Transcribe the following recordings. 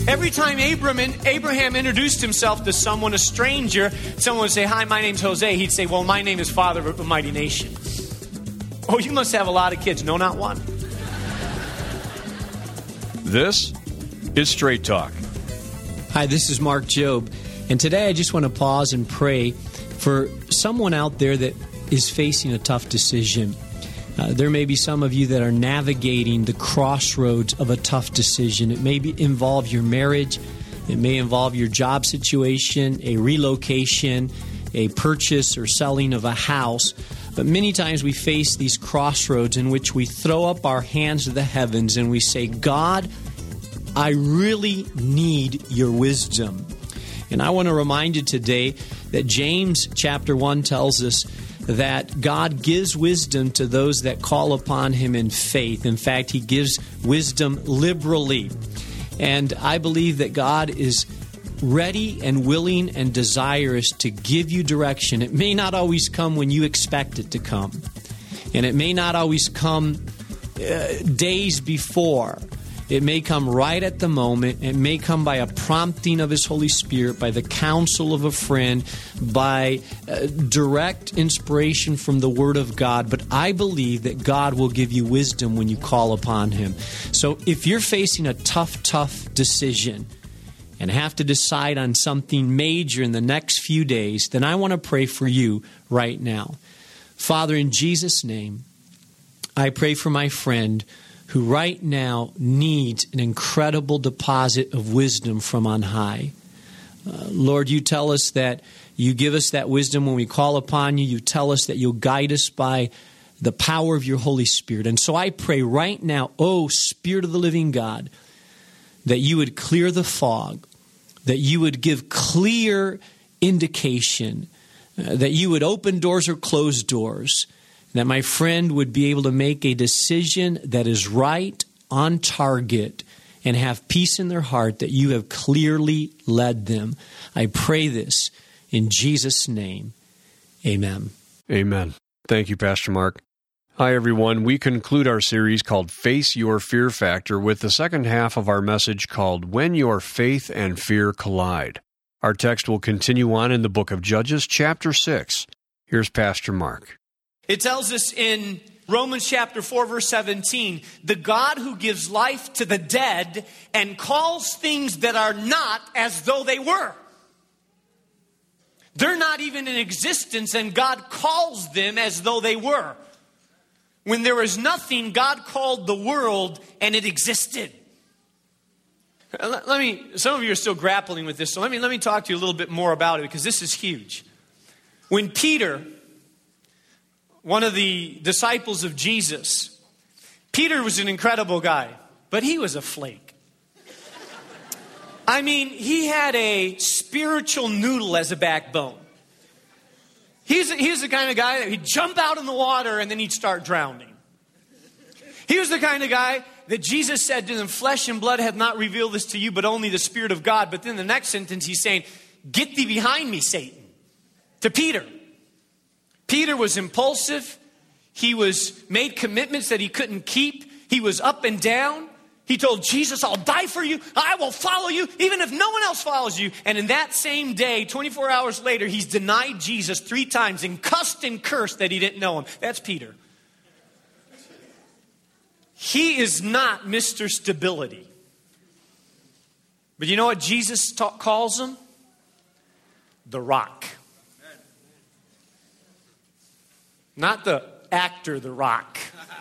Every time Abraham introduced himself to someone, a stranger, someone would say, "Hi, my name's Jose." He'd say, "Well, my name is Father of a Mighty Nation." "Oh, you must have a lot of kids." "No, not one." This is Straight Talk. Hi, this is Mark Jobe, and today I just want to pause and pray for someone out there that is facing a tough decision. There may be some of you that are navigating the crossroads of a tough decision. It may involve your marriage. It may involve your job situation, a relocation, a purchase or selling of a house. But many times we face these crossroads in which we throw up our hands to the heavens and we say, "God, I really need your wisdom." And I want to remind you today that James chapter 1 tells us that God gives wisdom to those that call upon Him in faith. In fact, He gives wisdom liberally. And I believe that God is ready and willing and desirous to give you direction. It may not always come when you expect it to come. And it may not always come days before. It may come right at the moment. It may come by a prompting of His Holy Spirit, by the counsel of a friend, by direct inspiration from the Word of God. But I believe that God will give you wisdom when you call upon Him. So if you're facing a tough decision and have to decide on something major in the next few days, then I want to pray for you right now. Father, in Jesus' name, I pray for my friend who right now needs an incredible deposit of wisdom from on high. Lord, you tell us that you give us that wisdom when we call upon you. You tell us that you'll guide us by the power of your Holy Spirit. And so I pray right now, oh Spirit of the living God, that you would clear the fog, that you would give clear indication, that you would open doors or close doors, that my friend would be able to make a decision that is right, on target, and have peace in their heart that you have clearly led them. I pray this in Jesus' name. Amen. Amen. Thank you, Pastor Mark. Hi, everyone. We conclude our series called Face Your Fear Factor with the second half of our message called When Your Faith and Fear Collide. Our text will continue on in the book of Judges, chapter 6. Here's Pastor Mark. It tells us in Romans chapter 4, verse 17, the God who gives life to the dead and calls things that are not as though they were. They're not even in existence, and God calls them as though they were. When there was nothing, God called the world, and it existed. Some of you are still grappling with this, so let me talk to you a little bit more about it, because this is huge. When Peter, one of the disciples of Jesus, Peter was an incredible guy, but he was a flake. I mean, he had a spiritual noodle as a backbone. He's the kind of guy that he'd jump out in the water and then he'd start drowning. He was the kind of guy that Jesus said to them, "Flesh and blood have not revealed this to you, but only the Spirit of God." But then the next sentence he's saying, "Get thee behind me, Satan," to Peter. Peter was impulsive. He made commitments that he couldn't keep. He was up and down. He told Jesus, "I'll die for you. I will follow you, even if no one else follows you." And in that same day, 24 hours later, he's denied Jesus 3 times and cussed and cursed that he didn't know him. That's Peter. He is not Mr. Stability. But you know what Jesus calls him? The Rock. Not the actor, The Rock.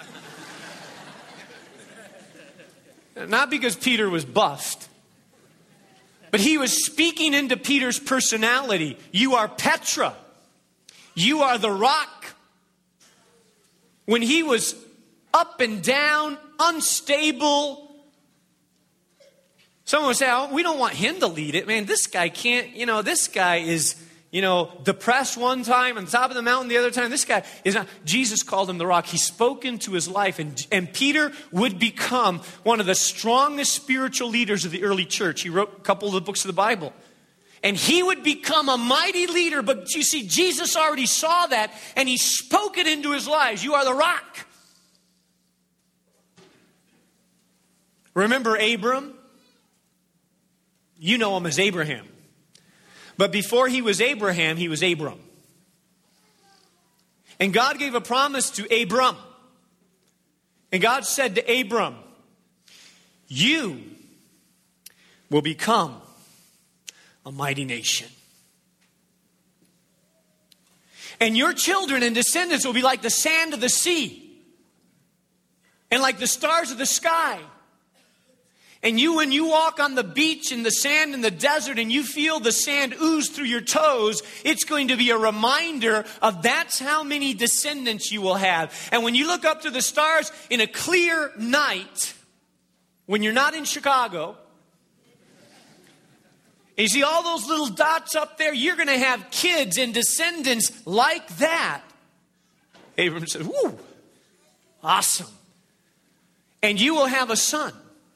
Not because Peter was buffed, but he was speaking into Peter's personality. You are Petra. You are the rock. When he was up and down, unstable, someone would say, "Oh, we don't want him to lead it. Man, this guy can't, this guy is, depressed one time on top of the mountain the other time. This guy is not." Jesus called him the Rock. He spoke into his life, and Peter would become one of the strongest spiritual leaders of the early church. He wrote a couple of the books of the Bible. And he would become a mighty leader, but you see, Jesus already saw that, and he spoke it into his lives. You are the Rock. Remember Abram? You know him as Abraham. But before he was Abraham, he was Abram. And God gave a promise to Abram. And God said to Abram, you will become a mighty nation. And your children and descendants will be like the sand of the sea and like the stars of the sky. And you, when you walk on the beach in the sand in the desert and you feel the sand ooze through your toes, it's going to be a reminder of that's how many descendants you will have. And when you look up to the stars in a clear night, when you're not in Chicago, and you see all those little dots up there, you're going to have kids and descendants like that. Abram said, whoo, awesome. And you will have a son.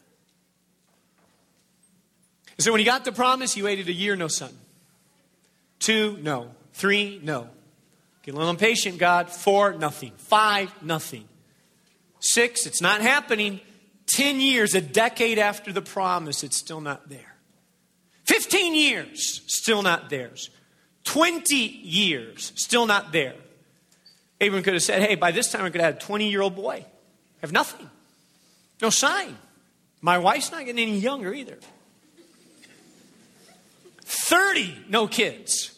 So when he got the promise, he waited a year, no son. 2, no. 3, no. Get a little impatient, God. 4, nothing. 5, nothing. 6, it's not happening. 10 years, a decade after the promise, it's still not there. 15 years, still not theirs. 20 years, still not there. Abram could have said, hey, by this time I could have had a 20-year-old boy. I have nothing. No sign. My wife's not getting any younger either. 30, no kids.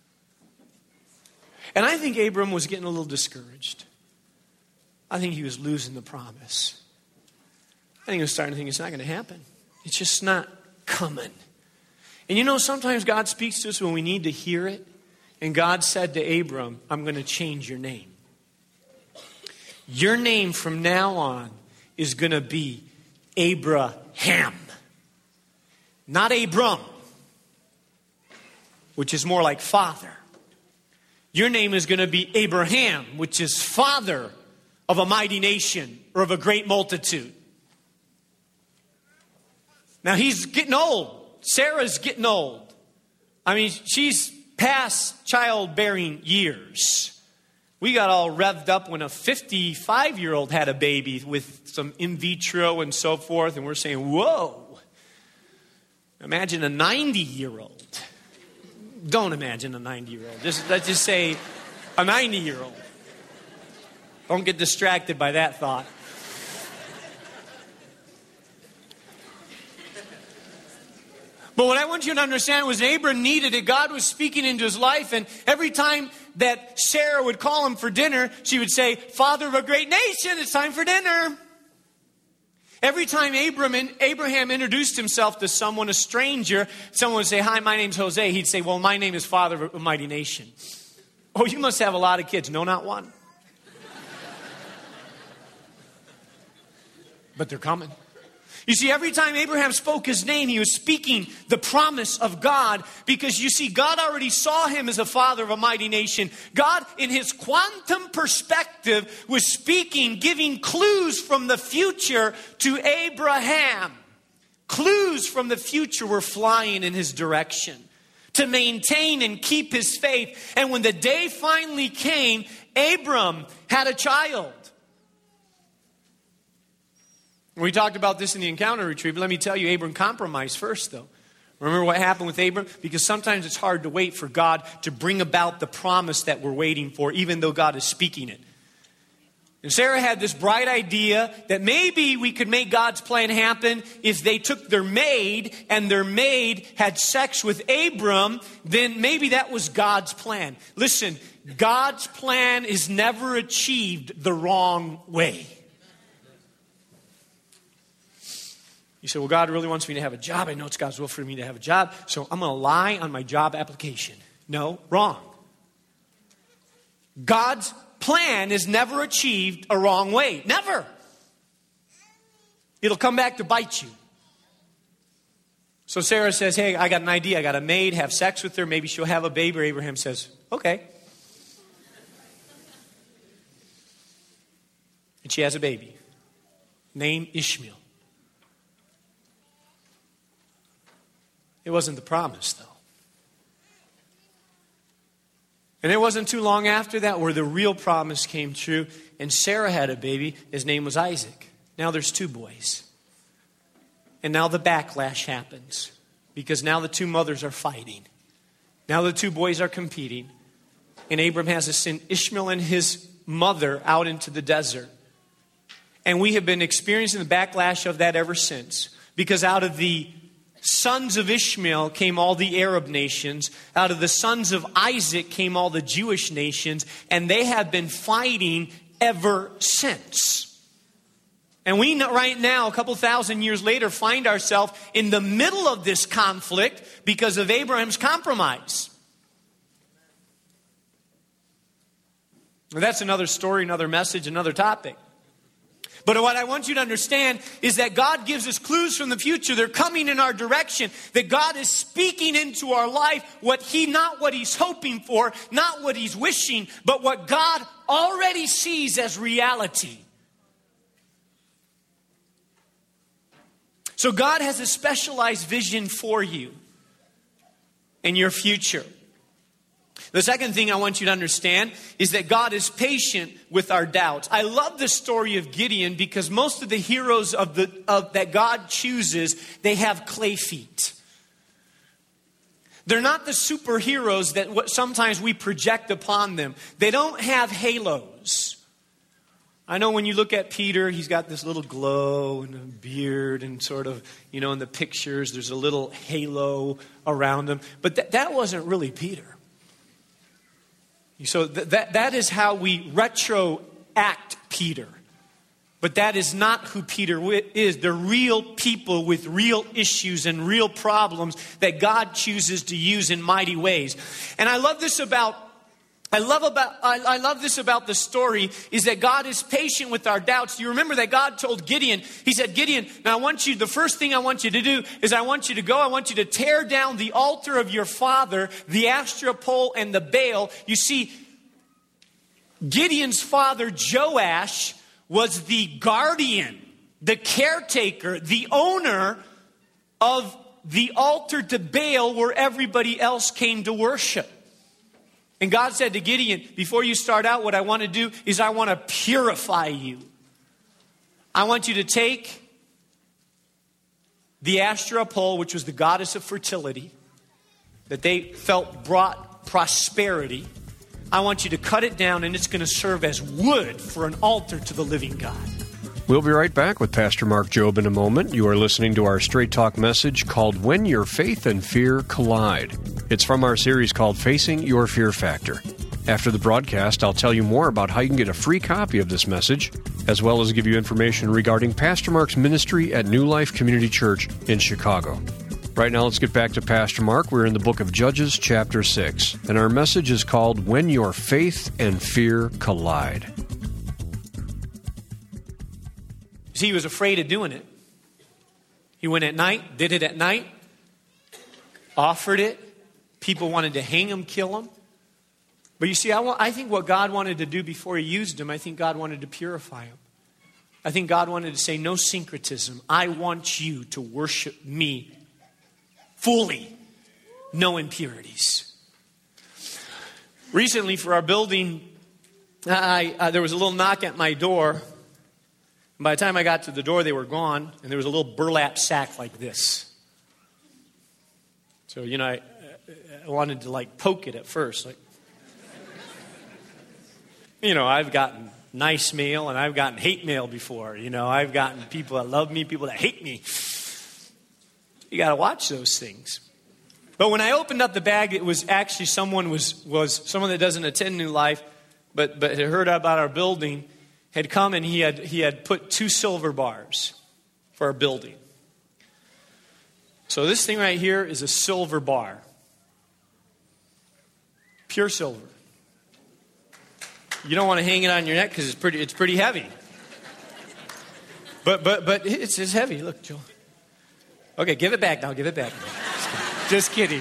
And I think Abram was getting a little discouraged. I think he was losing the promise. I think he was starting to think it's not going to happen. It's just not coming. And you know, sometimes God speaks to us when we need to hear it. And God said to Abram, I'm going to change your name. Your name from now on is going to be Abraham. Not Abram, which is more like father. Your name is going to be Abraham, which is father of a mighty nation or of a great multitude. Now he's getting old. Sarah's getting old. I mean, she's past childbearing years. We got all revved up when a 55-year-old had a baby with some in vitro and so forth. And we're saying, whoa. Imagine a 90-year-old. Don't imagine a 90-year-old. Let's just say a 90-year-old. Don't get distracted by that thought. But what I want you to understand was Abram needed it. God was speaking into his life. And every time that Sarah would call him for dinner, she would say, Father of a great nation, it's time for dinner. Every time Abraham introduced himself to someone, a stranger, someone would say, hi, my name's Jose. He'd say, well, my name is Father of a mighty nation. Oh, you must have a lot of kids. No, not one. But they're coming. You see, every time Abraham spoke his name, he was speaking the promise of God, because you see, God already saw him as a father of a mighty nation. God, in his quantum perspective, was speaking, giving clues from the future to Abraham. Clues from the future were flying in his direction to maintain and keep his faith. And when the day finally came, Abram had a child. We talked about this in the encounter retreat, but let me tell you, Abram compromised first, though. Remember what happened with Abram? Because sometimes it's hard to wait for God to bring about the promise that we're waiting for, even though God is speaking it. And Sarah had this bright idea that maybe we could make God's plan happen if they took their maid and their maid had sex with Abram, then maybe that was God's plan. Listen, God's plan is never achieved the wrong way. You say, well, God really wants me to have a job. I know it's God's will for me to have a job, so I'm going to lie on my job application. No, wrong. God's plan is never achieved a wrong way. Never. It'll come back to bite you. So Sarah says, hey, I got an idea. I got a maid, have sex with her. Maybe she'll have a baby. Abraham says, okay. And she has a baby named Ishmael. It wasn't the promise, though. And it wasn't too long after that where the real promise came true. And Sarah had a baby. His name was Isaac. Now there's 2 boys. And now the backlash happens. because now the two mothers are fighting. Now the two boys are competing. And Abram has to send Ishmael and his mother out into the desert. And we have been experiencing the backlash of that ever since. Because out of the sons of Ishmael came all the Arab nations. Out of the sons of Isaac came all the Jewish nations. And they have been fighting ever since. And we right now, a couple thousand years later, find ourselves in the middle of this conflict because of Abraham's compromise. Well, that's another story, another message, another topic. But what I want you to understand is that God gives us clues from the future. They're coming in our direction. That God is speaking into our life not what He's hoping for, not what He's wishing, but what God already sees as reality. So God has a specialized vision for you and your future. The second thing I want you to understand is that God is patient with our doubts. I love the story of Gideon because most of the heroes that God chooses, they have clay feet. They're not the superheroes that sometimes we project upon them. They don't have halos. I know when you look at Peter, he's got this little glow and a beard and sort of, in the pictures, there's a little halo around him. But that wasn't really Peter. So that is how we retroact Peter. But that is not who Peter is. They're real people with real issues and real problems that God chooses to use in mighty ways. And I love this about the story is that God is patient with our doubts. You remember that God told Gideon, He said, Gideon, now the first thing I want you to do is I want you to tear down the altar of your father, the Asherah pole and the Baal. You see, Gideon's father, Joash, was the guardian, the caretaker, the owner of the altar to Baal where everybody else came to worship. And God said to Gideon, before you start out, what I want to do is I want to purify you. I want you to take the Asherah pole, which was the goddess of fertility, that they felt brought prosperity. I want you to cut it down, and it's going to serve as wood for an altar to the living God. We'll be right back with Pastor Mark Jobe in a moment. You are listening to our Straight Talk message called When Your Faith and Fear Collide. It's from our series called Facing Your Fear Factor. After the broadcast, I'll tell you more about how you can get a free copy of this message, as well as give you information regarding Pastor Mark's ministry at New Life Community Church in Chicago. Right now, let's get back to Pastor Mark. We're in the book of Judges, chapter 6, and our message is called When Your Faith and Fear Collide. See, he was afraid of doing it. He went at night, did it at night, offered it. People wanted to hang him, kill him. But you see, I think what God wanted to do before He used him, I think God wanted to purify him. I think God wanted to say, no syncretism. I want you to worship me fully. No impurities. Recently for our building, there was a little knock at my door. And by the time I got to the door, they were gone. And there was a little burlap sack like this. So, I wanted to poke it at first. I've gotten nice mail and I've gotten hate mail before. I've gotten people that love me, people that hate me. You got to watch those things. But when I opened up the bag, it was actually someone that doesn't attend New Life, but had heard about our building, had come and he had put 2 silver bars for our building. So this thing right here is a silver bar. Pure silver. You don't want to hang it on your neck because it's pretty heavy. But it's heavy. Look, Joel. Okay, give it back now. Give it back. Just kidding.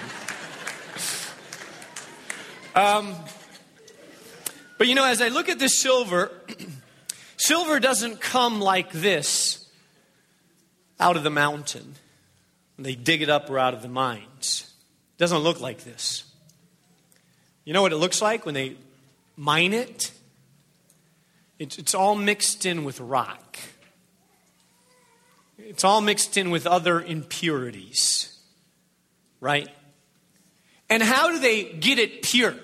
But as I look at this silver, silver doesn't come like this out of the mountain. They dig it up or out of the mines. It doesn't look like this. You know what it looks like when they mine it? It's all mixed in with rock. It's all mixed in with other impurities. right? And how do they get it pure?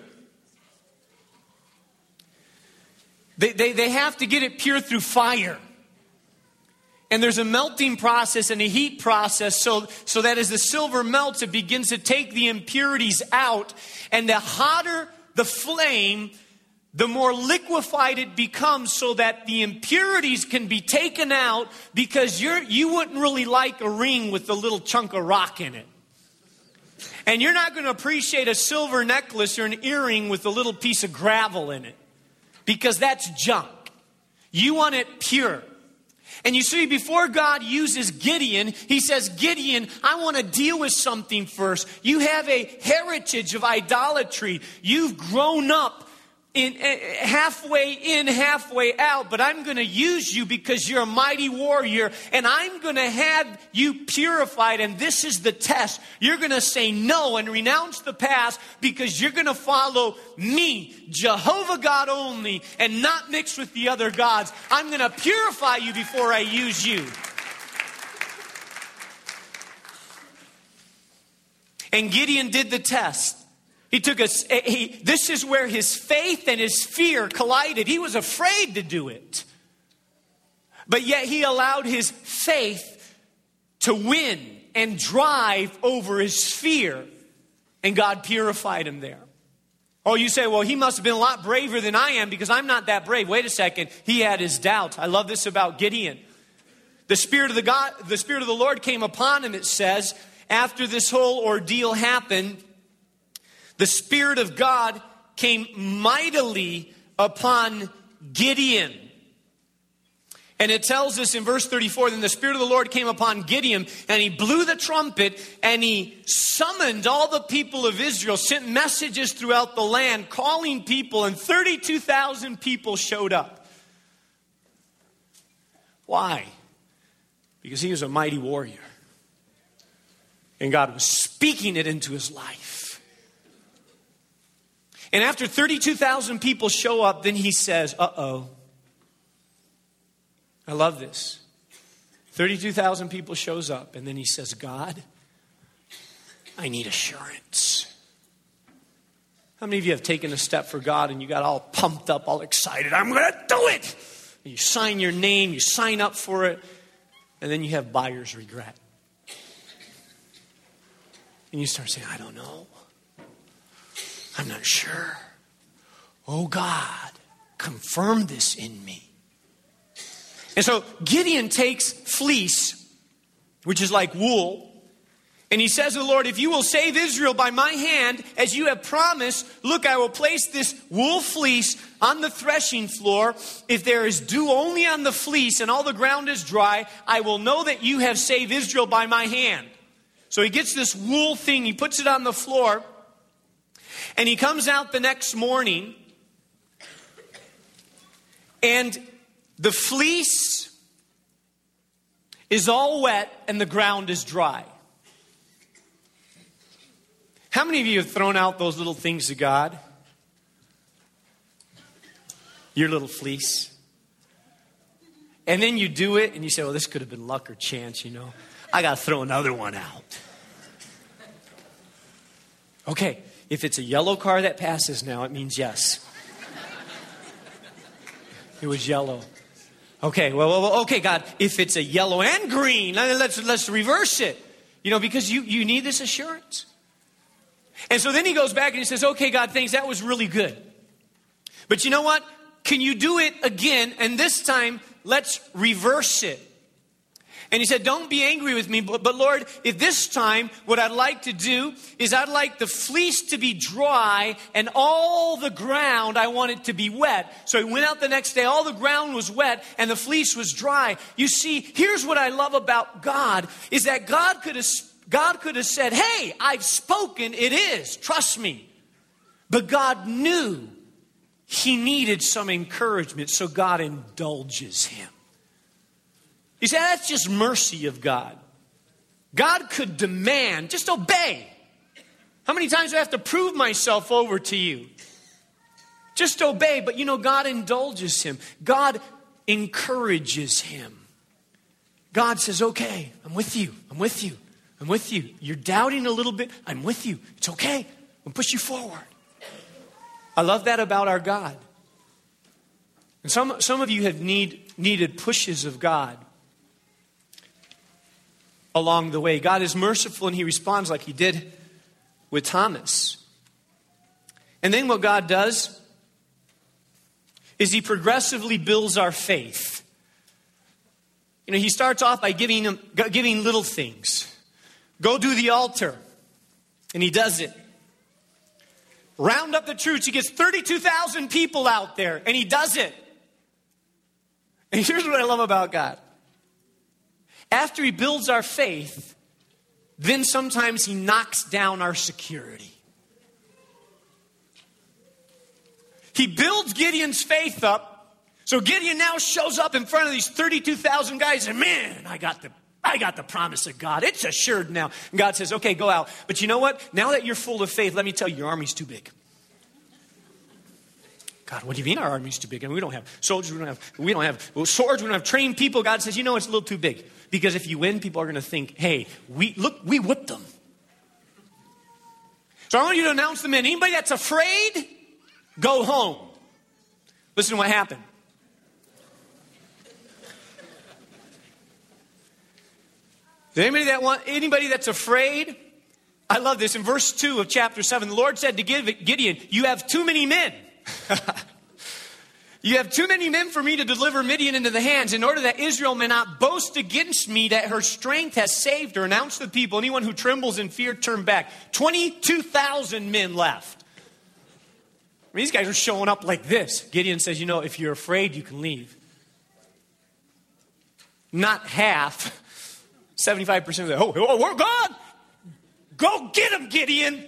They have to get it pure through fire. And there's a melting process and a heat process so that as the silver melts, it begins to take the impurities out. And the hotter the flame, the more liquefied it becomes so that the impurities can be taken out, because you wouldn't really like a ring with a little chunk of rock in it. And you're not going to appreciate a silver necklace or an earring with a little piece of gravel in it, because that's junk. You want it pure. And you see, before God uses Gideon, he says, Gideon, I want to deal with something first. You have a heritage of idolatry. You've grown up in halfway out, but I'm going to use you because you're a mighty warrior, and I'm going to have you purified, and this is the test. You're going to say no and renounce the past, because you're going to follow me, Jehovah God only, and not mix with the other gods. I'm going to purify you before I use you. And Gideon did the test. He took this is where his faith and his fear collided. He was afraid to do it. But yet he allowed his faith to win and drive over his fear. And God purified him there. Oh, you say, well, he must have been a lot braver than I am, because I'm not that brave. Wait a second. He had his doubts. I love this about Gideon. The Spirit of the Lord came upon him, it says, after this whole ordeal happened. The Spirit of God came mightily upon Gideon. And it tells us in verse 34, then the Spirit of the Lord came upon Gideon, and he blew the trumpet, and he summoned all the people of Israel, sent messages throughout the land, calling people, and 32,000 people showed up. Why? Because he was a mighty warrior. And God was speaking it into his life. And after 32,000 people show up, then he says, uh-oh. I love this. 32,000 people shows up, and then he says, God, I need assurance. How many of you have taken a step for God and you got all pumped up, all excited? I'm going to do it. And you sign your name, you sign up for it, and then you have buyer's regret. And you start saying, I don't know. I'm not sure. Oh God, confirm this in me. And so Gideon takes fleece, which is like wool, and he says to the Lord, if you will save Israel by my hand, as you have promised, look, I will place this wool fleece on the threshing floor. If there is dew only on the fleece and all the ground is dry, I will know that you have saved Israel by my hand. So he gets this wool thing, he puts it on the floor, and he comes out the next morning, and the fleece is all wet and the ground is dry. How many of you have thrown out those little things to God? Your little fleece. And then you do it and you say, well, this could have been luck or chance, you know. I got to throw another one out. Okay. If it's a yellow car that passes now, it means yes. It was yellow. Okay, okay, God, if it's a yellow and green, let's reverse it. You know, because you need this assurance. And so then he goes back and he says, okay, God, thanks, that was really good. But you know what? Can you do it again? And this time, let's reverse it. And he said, don't be angry with me, but Lord, if this time what I'd like to do is I'd like the fleece to be dry and all the ground, I want it to be wet. So he went out the next day, all the ground was wet and the fleece was dry. You see, here's what I love about God, is that God could have said, hey, I've spoken, it is, trust me. But God knew he needed some encouragement, so God indulges him. You say, that's just mercy of God. God could demand, just obey. How many times do I have to prove myself over to you? Just obey. But you know, God indulges him. God encourages him. God says, okay, I'm with you. I'm with you. You're doubting a little bit. I'm with you. It's okay. I'll push you forward. I love that about our God. And some of you have needed pushes of God along the way. God is merciful and he responds like he did with Thomas. And then what God does is he progressively builds our faith. You know, he starts off by giving little things. Go do the altar. And he does it. Round up the troops. He gets 32,000 people out there. And he does it. And here's what I love about God. After he builds our faith, then sometimes he knocks down our security. He builds Gideon's faith up. So Gideon now shows up in front of these 32,000 guys and man, I got the promise of God. It's assured now. And God says, okay, go out. But you know what? Now that you're full of faith, let me tell you, your army's too big. God, what do you mean our army's too big? I mean, we don't have soldiers, we don't have swords, we don't have trained people. God says, you know, it's a little too big. Because if you win, people are going to think, hey, we whipped them. So I want you to announce the men. Anybody that's afraid, go home. Listen to what happened. Anybody that's afraid? I love this. In verse 2 of chapter 7, the Lord said to Gideon, you have too many men. You have too many men for me to deliver Midian into the hands, in order that Israel may not boast against me that her strength has saved her. Announce to the people, anyone who trembles in fear, turn back. 22,000 men left. I mean, these guys are showing up like this. Gideon says, you know, if you're afraid, you can leave. Not half. 75% of them, oh, we're gone. Go get him, Gideon.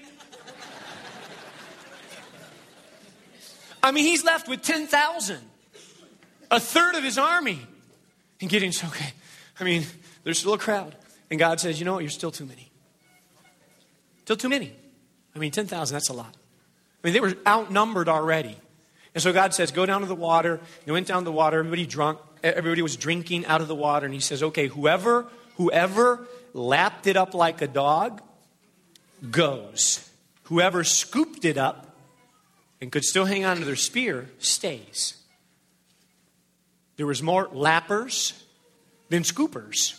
I mean, he's left with 10,000. A third of his army. And Gideon's okay. I mean, there's still a crowd. And God says, you know what? You're still too many. Still too many. I mean, 10,000, that's a lot. I mean, they were outnumbered already. And so God says, go down to the water. They went down to the water. Everybody was drinking out of the water. And he says, okay, whoever lapped it up like a dog goes. Whoever scooped it up and could still hang on to their spear stays. There was more lappers than scoopers.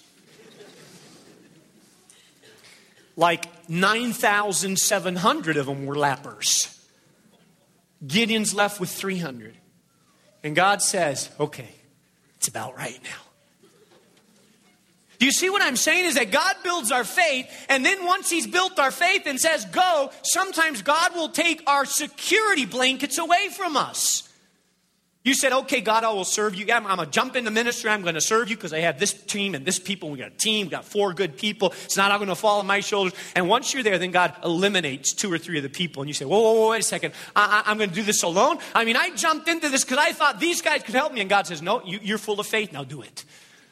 Like 9,700 of them were lappers. Gideon's left with 300. And God says, okay, it's about right now. Do you see what I'm saying? Is that God builds our faith, and then once he's built our faith and says go, sometimes God will take our security blankets away from us. You said, okay, God, I will serve you. I'm going to jump into ministry. I'm going to serve you because I have this team and this people. We got a team. We got 4 good people. It's not all going to fall on my shoulders. And once you're there, then God eliminates 2 or 3 of the people. And you say, whoa, wait a second. I'm going to do this alone. I mean, I jumped into this because I thought these guys could help me. And God says, no, you're full of faith. Now do it.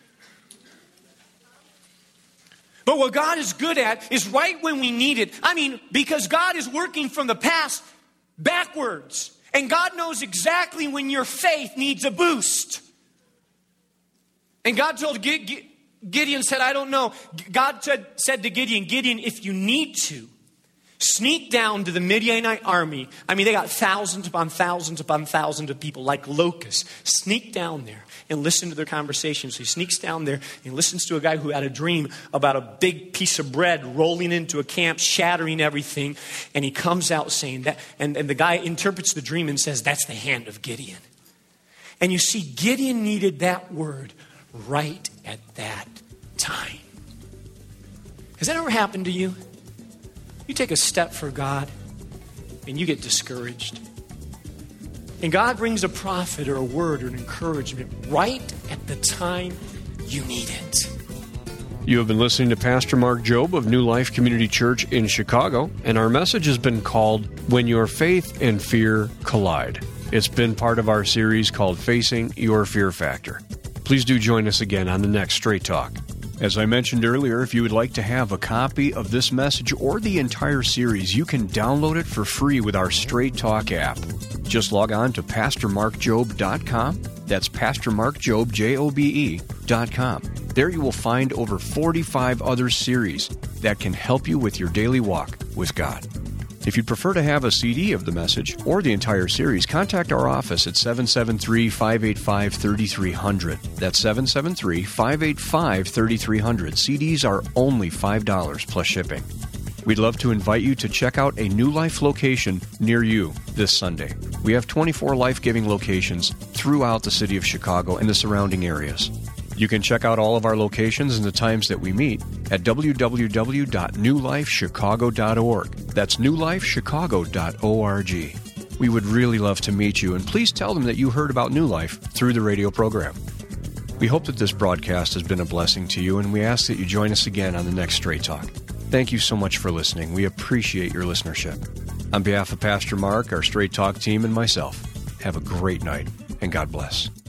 But what God is good at is right when we need it. I mean, because God is working from the past backwards. And God knows exactly when your faith needs a boost. And God told Gideon, said, I don't know. God said to Gideon, if you need to, sneak down to the Midianite army. I mean, they got thousands upon thousands upon thousands of people like locusts. Sneak down there and listen to their conversations. So he sneaks down there and listens to a guy who had a dream about a big piece of bread rolling into a camp, shattering everything. And he comes out saying that, and the guy interprets the dream and says, that's the hand of Gideon. And you see, Gideon needed that word right at that time. Has that ever happened to you? You take a step for God and you get discouraged. And God brings a prophet or a word or an encouragement right at the time you need it. You have been listening to Pastor Mark Jobe of New Life Community Church in Chicago, and our message has been called When Your Faith and Fear Collide. It's been part of our series called Facing Your Fear Factor. Please do join us again on the next Straight Talk. As I mentioned earlier, if you would like to have a copy of this message or the entire series, you can download it for free with our Straight Talk app. Just log on to PastorMarkJobe.com. That's PastorMarkJobe, Jobe.com. There you will find over 45 other series that can help you with your daily walk with God. If you'd prefer to have a CD of the message or the entire series, contact our office at 773-585-3300. That's 773-585-3300. CDs are only $5 plus shipping. We'd love to invite you to check out a New Life location near you this Sunday. We have 24 life-giving locations throughout the city of Chicago and the surrounding areas. You can check out all of our locations and the times that we meet at www.newlifechicago.org. That's newlifechicago.org. We would really love to meet you, and please tell them that you heard about New Life through the radio program. We hope that this broadcast has been a blessing to you, and we ask that you join us again on the next Straight Talk. Thank you so much for listening. We appreciate your listenership. On behalf of Pastor Mark, our Straight Talk team, and myself, have a great night, and God bless.